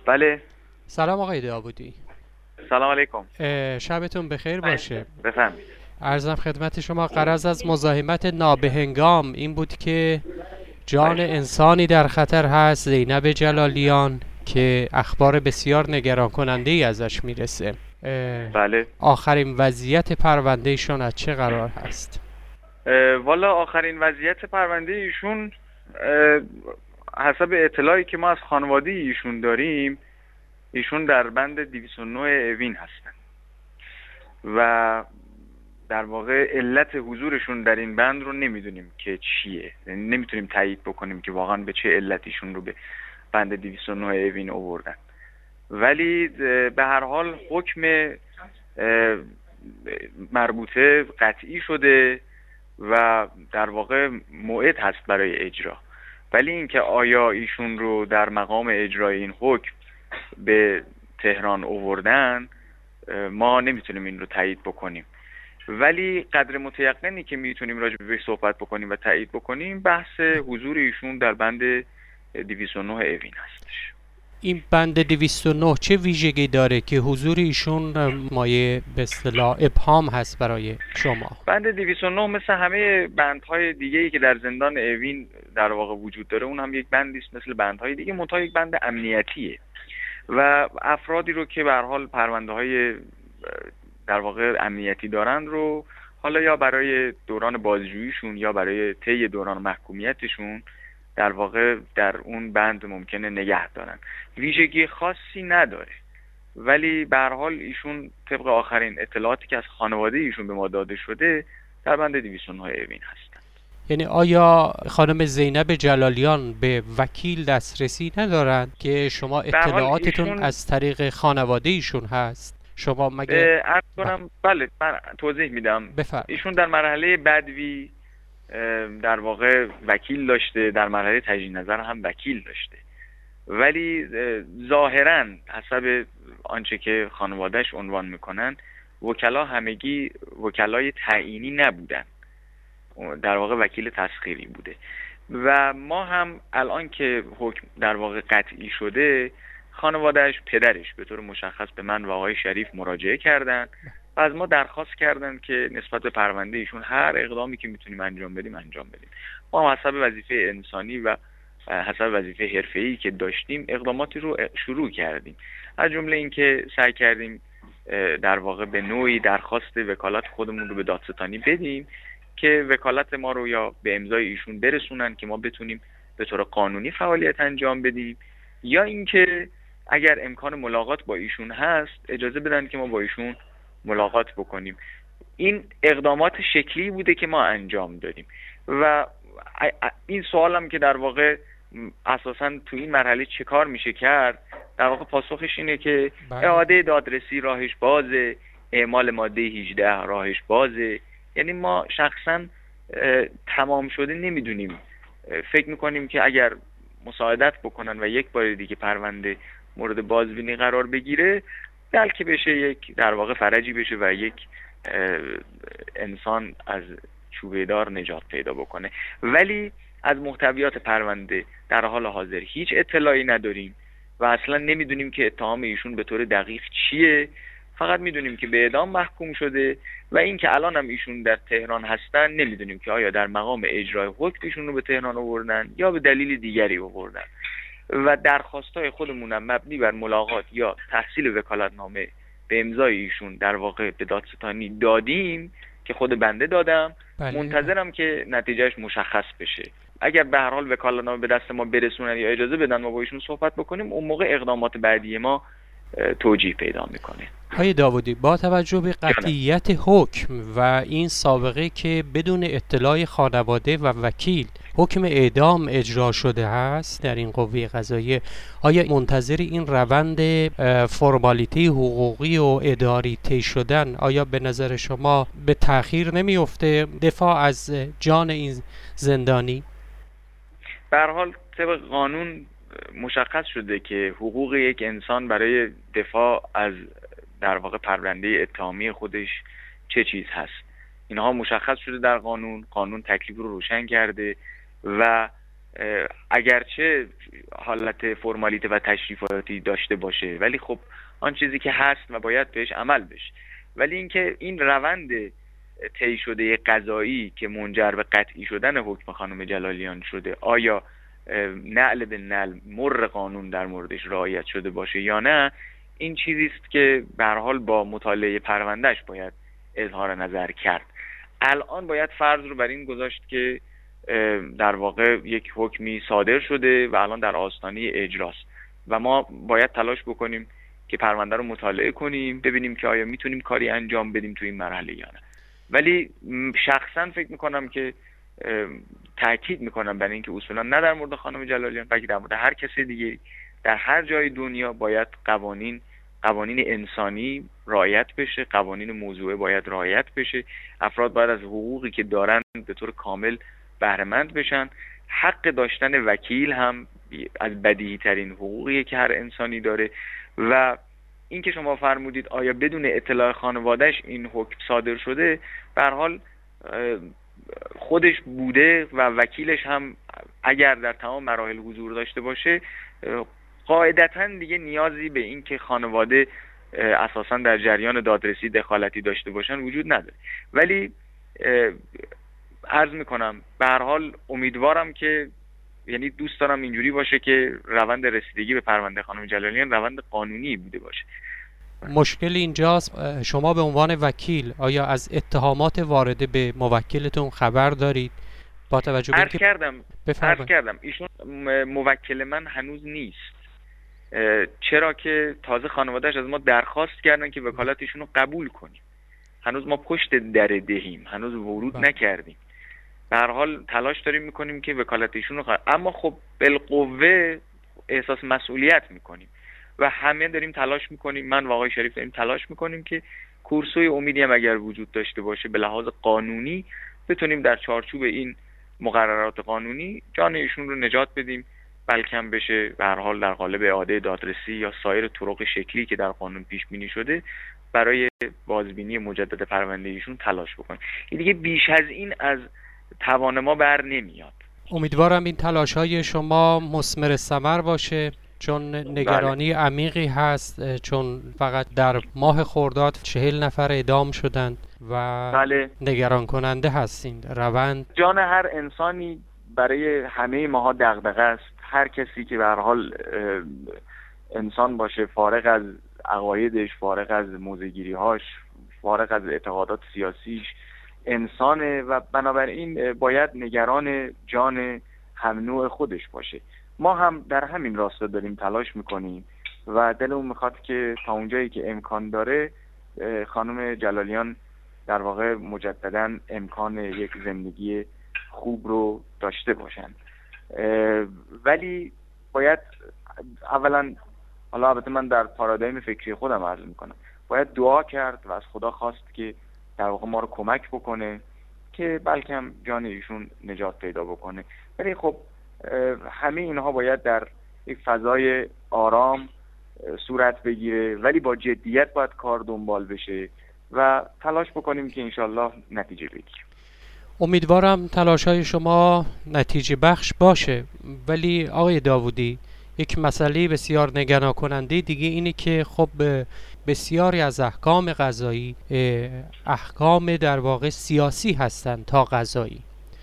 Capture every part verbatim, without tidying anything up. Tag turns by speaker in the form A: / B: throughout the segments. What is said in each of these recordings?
A: بله.
B: سلام آقای داوودی.
A: سلام علیکم.
B: شبتون بخیر باشه.
A: بفرمایید.
B: عرضم خدمت شما غرض از مزاحمت نابهنگام این بود که جان انسانی در خطر هست، زینب جلالیان، که اخبار بسیار نگران کننده ای ازش میرسه.
A: بله.
B: آخرین وضعیت پرونده ایشون از چه قرار هست؟
A: والا آخرین وضعیت پرونده ایشون حسب اطلاعی که ما از خانواده ایشون داریم، ایشون در بند دویست و نه اوین هستن و در واقع علت حضورشون در این بند رو نمیدونیم که چیه، نمیتونیم تایید بکنیم که واقعا به چه علتیشون رو به بند دویست و نه اوین آوردن، ولی به هر حال حکم مربوطه قطعی شده و در واقع موعد هست برای اجرا. ولی اینکه آیا ایشون رو در مقام اجرای این حکم به تهران آوردن ما نمیتونیم این رو تایید بکنیم، ولی قدر متیقنی که میتونیم راجع بهش صحبت بکنیم و تایید بکنیم بحث حضور ایشون در بند دویست و نه اوین هستش.
B: این بند دویست و نه چه ویژگی داره که حضور ایشون مایه به اصطلاح ابهام هست برای شما؟
A: بند دویست و نه مثل همه بندهای دیگه‌ای که در زندان اوین در واقع وجود داره، اون هم یک بندی است مثل بندهای دیگه، منتها یک بند امنیتیه و افرادی رو که به هر حال پرونده‌های در واقع امنیتی دارند رو حالا یا برای دوران بازجوییشون یا برای طی دوران محکومیتشون در واقع در اون بند ممکنه نگه دارن. ویژگی خاصی نداره، ولی به هر حال ایشون طبق آخرین اطلاعاتی که از خانواده ایشون به ما داده شده در بند دویست و نه اوین هستن.
B: یعنی آیا خانم زینب جلالیان به وکیل دسترسی ندارند که شما اطلاعاتتون ایشون... از طریق خانواده ایشون هست؟ شما مگه
A: عرض کنم؟ بله من توضیح میدم.
B: بفرم.
A: ایشون در مرحله بدوی در واقع وکیل داشته، در مرحله تجدید نظر هم وکیل داشته، ولی ظاهراً حسب آنچه که خانوادهش عنوان میکنن وکلا همگی وکلای تعیینی نبودن، در واقع وکیل تسخیری بوده و ما هم الان که حکم در واقع قطعی شده خانوادهش، پدرش به طور مشخص به من و آقای شریف مراجعه کردن و از ما درخواست کردن که نسبت به پرونده ایشون هر اقدامی که میتونیم انجام بدیم انجام بدیم. ما حسب وظیفه انسانی و حسب وظیفه حرفه‌ای که داشتیم اقداماتی رو شروع کردیم، از جمله اینکه سعی کردیم در واقع به نوعی درخواست وکالت خودمون رو به دادستانی بدیم که وکالت ما رو یا به امضای ایشون برسونن که ما بتونیم به طور قانونی فعالیت انجام بدیم، یا اینکه اگر امکان ملاقات با ایشون هست اجازه بدن که ما با ایشون ملاقات بکنیم. این اقدامات شکلی بوده که ما انجام دادیم و این سوالم که در واقع اساساً تو این مرحله چه کار میشه کرد، در واقع پاسخش اینه که اعاده دادرسی راهش بازه، اعمال ماده هجده راهش بازه. یعنی ما شخصاً تمام شده نمیدونیم، فکر میکنیم که اگر مساعدت بکنن و یک بار دیگه پرونده مورد بازبینی قرار بگیره بلکه بشه یک در واقع فرجی بشه و یک انسان از چوبه دار نجات پیدا بکنه. ولی از محتویات پرونده در حال حاضر هیچ اطلاعی نداریم و اصلا نمیدونیم که اتهام ایشون به طور دقیق چیه، فقط میدونیم که به اعدام محکوم شده و این که الان هم ایشون در تهران هستن نمیدونیم که آیا در مقام اجرای حکم ایشون رو به تهران آوردن یا به دلیل دیگری آوردن و درخواستای خودمونم مبنی بر ملاقات یا تحصیل وکالتنامه به امضای ایشون در واقع به دادستانی دادیم که خود بنده دادم. بله. منتظرم که نتیجهش مشخص بشه. اگر به هر حال وکالتنامه به دست ما برسونن یا اجازه بدن ما با ایشون صحبت بکنیم، اون موقع اقدامات بعدی ما توجیه پیدا میکنه.
B: آقای داوودی، با توجه به قطعیت حکم و این سابقه که بدون اطلاع خانواده و وکیل حکم اعدام اجرا شده است در این قوه قضاییه، آیا منتظر این روند فرمالیته حقوقی و اداری طی شدن آیا به نظر شما به تأخیر نمیفته دفاع از جان این زندانی؟
A: به هر حال طبق قانون مشخص شده که حقوق یک انسان برای دفاع از در واقع پرونده اتهامی خودش چه چیز هست. اینها مشخص شده در قانون، قانون تکلیف رو روشن کرده و اگرچه حالت فرمالیته و تشریفاتی داشته باشه، ولی خب آن چیزی که هست و باید بهش عمل بشه. ولی اینکه این روند طی شده قضایی که منجر به قطعی شدن حکم خانم جلالیان شده، آیا نعل به نعل مر قانون در موردش رعایت شده باشه یا نه، این چیزی است که به هر حال با مطالعه پروندهش باید اظهار نظر کرد. الان باید فرض رو بر این گذاشت که در واقع یک حکمی صادر شده و الان در آستانه اجراست و ما باید تلاش بکنیم که پرونده رو مطالعه کنیم، ببینیم که آیا میتونیم کاری انجام بدیم تو این مرحله یا نه. ولی شخصا فکر میکنم که تاکید میکنم بر اینکه اصولا نه در مورد خانم جلالیان بلکه در مورد هر کسی دیگه در هر جای دنیا باید قوانین قوانین انسانی رعایت بشه، قوانین موضوعه باید رعایت بشه، افراد باید از حقوقی که دارن به طور کامل بهره مند بشن. حق داشتن وکیل هم از بدیهی ترین حقوقیه که هر انسانی داره و این که شما فرمودید آیا بدون اطلاع خانوادهش این حکم صادر شده، به هر حال خودش بوده و وکیلش هم اگر در تمام مراحل حضور داشته باشه، قاعدتاً دیگه نیازی به این که خانواده اساساً در جریان دادرسی دخالتی داشته باشن وجود نداره. ولی عرض میکنم به هر حال امیدوارم که، یعنی دوست دارم اینجوری باشه که روند رسیدگی به پرونده خانم جلالیان روند قانونی بوده باشه.
B: مشکل اینجاست شما به عنوان وکیل آیا از اتهامات وارده به موکلتون خبر دارید؟ با توجه به اینکه
A: کردم عرض کردم ایشون موکل من هنوز نیست، چرا که تازه خانواده‌اش از ما درخواست کردن که وکالت ایشون رو قبول کنیم. هنوز ما پشت در دهیم، هنوز ورود با. نکردیم. به هر حال تلاش داریم میکنیم که وکالت ایشون رو خواهد. اما خب بالقوه احساس مسئولیت میکنیم و همه داریم تلاش میکنیم، من و آقای شریف داریم تلاش میکنیم که کورسوی امیدی هم اگر وجود داشته باشه به لحاظ قانونی بتونیم در چارچوب این مقررات قانونی جان ایشون رو نجات بدیم، بلکه هم بشه به هر حال در قالب اعاده دادرسی یا سایر طرق شکلی که در قانون پیش بینی شده برای بازبینی مجدد پرونده ایشون تلاش بکنیم. این دیگه بیش از این از توان ما بر نمیاد.
B: امیدوارم این تلاش‌های شما مثمر ثمر باشه، چون نگرانی بله. عمیقی هست، چون فقط در ماه خرداد چهل نفر اعدام شدند و بله. نگران کننده هستین روند.
A: جان هر انسانی برای همه ماها دغدغه است. هر کسی که به هر حال انسان باشه، فارغ از عقایدش، فارغ از موضع‌گیری‌هاش، فارغ از اعتقادات سیاسیش، انسانه و بنابراین باید نگران جان هم نوع خودش باشه. ما هم در همین راستا داریم تلاش میکنیم و دلمون میخواد که تا اونجایی که امکان داره خانم جلالیان در واقع مجدداً امکان یک زندگی خوب رو داشته باشن. ولی باید اولا، حالا البته من در پارادایم فکری خودم عرض میکنم، باید دعا کرد و از خدا خواست که در واقع ما رو کمک بکنه که بلکه هم جان ایشون نجات پیدا بکنه. ولی خب همه اینها باید در یک فضای آرام صورت بگیره، ولی با جدیت باید کار دنبال بشه و تلاش بکنیم که انشالله نتیجه بگیریم.
B: امیدوارم تلاش‌های شما نتیجه بخش باشه. ولی آقای داوودی، یک مسئله بسیار نگران کننده دیگه اینه که خب بسیاری از احکام قضایی احکام در واقع سیاسی هستند تا قضایی.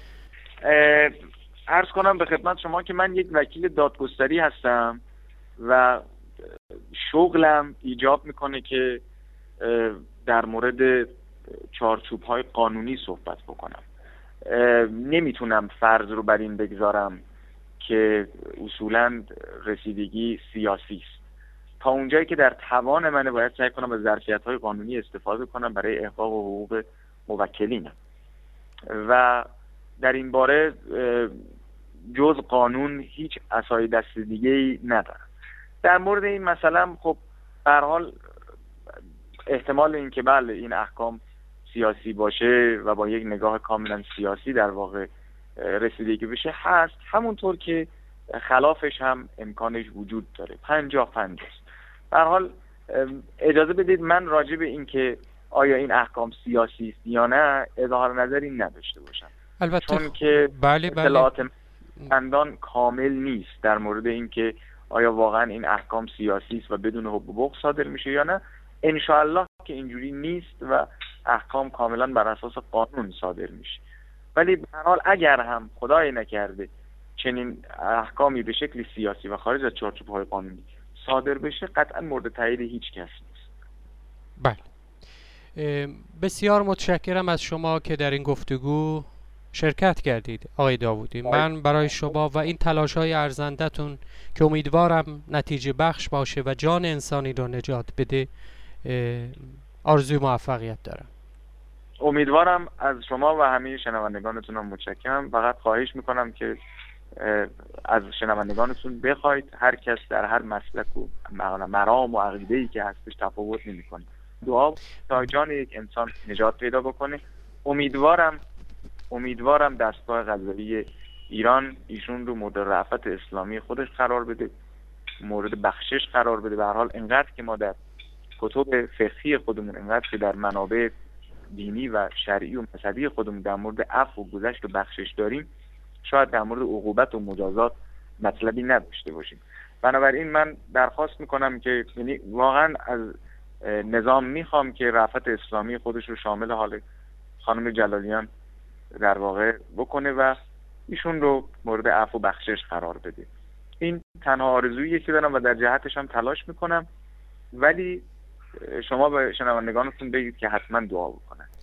A: عرض کنم به خدمت شما که من یک وکیل دادگستری هستم و شغلم ایجاب میکنه که در مورد چارچوب‌های قانونی صحبت بکنم. نمیتونم فرض رو بر این بگذارم که اصولاً رسیدگی سیاسی است. تا اونجایی که در توان منه باید سعی کنم از ظرفیت‌های قانونی استفاده کنم برای احقاق حقوق موکلینم و در این باره جز قانون هیچ عصای دست دیگه‌ای ندارم. در مورد این مسئله خب به هر حال احتمال این که بله این احکام سیاسی باشه و با یک نگاه کاملا سیاسی در واقع رسیدگی بشه هست، همونطور که خلافش هم امکانش وجود داره، پنجاه پنجاه. به هر حال اجازه بدید من راجع به این که آیا این احکام سیاسی است یا نه اظهار نظری نداشته باشم.
B: البته
A: چون که
B: بله بله
A: چندان کامل نیست در مورد اینکه آیا واقعا این احکام سیاسی است و بدون حب و بغض صادر میشه یا نه. انشاءالله که اینجوری نیست و احکام کاملا بر اساس قانون صادر میشه. ولی به هر حال اگر هم خدای نکرده چنین احکامی به شکل سیاسی و خارج از چارچوب‌های قانونی صادر بشه، قطعا مورد تایید هیچ کس نیست.
B: بله، بسیار متشکرم از شما که در این گفتگو شرکت کردید آقای داوودی. من برای شما و این تلاش‌های ارزنده‌تون که امیدوارم نتیجه بخش باشه و جان انسانی رو نجات بده آرزوی موفقیت دارم.
A: امیدوارم. از شما و همه شنوندگانتون متشکرم. فقط خواهش میکنم که از شنوندگانتون بخواید هر کس در هر مسلک و مرام و عقیده‌ای که هستش تفاوت نمی‌کنه، دعا تا جان یک انسان نجات پیدا بکنه. امیدوارم امیدوارم دستگاه قضایی ایران ایشون رو مورد رأفت اسلامی خودش قرار بده، مورد بخشش قرار بده. به هر حال اینقدر که ما در کتب فقهی خودمون، اینقدر که در منابع دینی و شرعی و مذهبی خودمون در مورد عفو و گذشت و بخشش داریم، شاید در مورد عقوبت و مجازات مطلبی نداشته باشیم. بنابراین من درخواست میکنم که یعنی واقعا از نظام میخوام که رأفت اسلامی خودش رو شامل حال خانم جلالیان در واقع بکنه و ایشون رو مورد عفو و بخشش قرار بده. این تنها آرزوییه که دارم و در جهتش هم تلاش میکنم. ولی شما به شنوندگانتون بگید که حتما دعا بکنن.